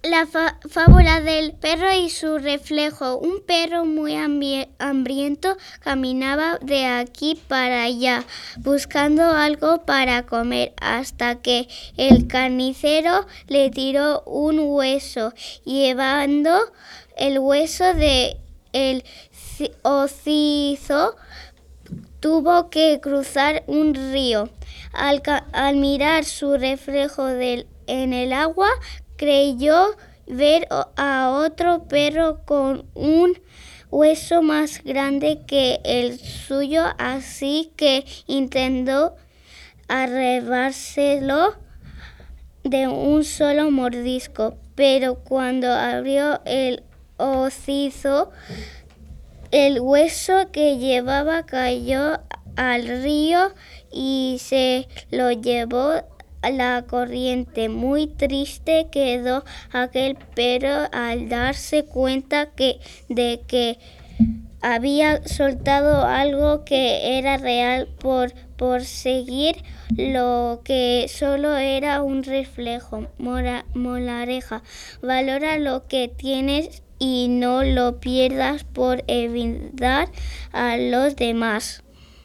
La fábula del perro y su reflejo. Un perro muy hambriento caminaba de aquí para allá, buscando algo para comer, hasta que el carnicero le tiró un hueso, llevando el hueso de el hocico. Tuvo que cruzar un río. Al mirar su reflejo en el agua, creyó ver a otro perro con un hueso más grande que el suyo, así que intentó arrebárselo de un solo mordisco, pero cuando abrió el hocico, el hueso que llevaba cayó al río y se lo llevó la corriente. Muy triste quedó aquel perro al darse cuenta de que había soltado algo que era real por seguir lo que solo era un reflejo. Moraleja: valora lo que tienes y no lo pierdas por evitar a los demás.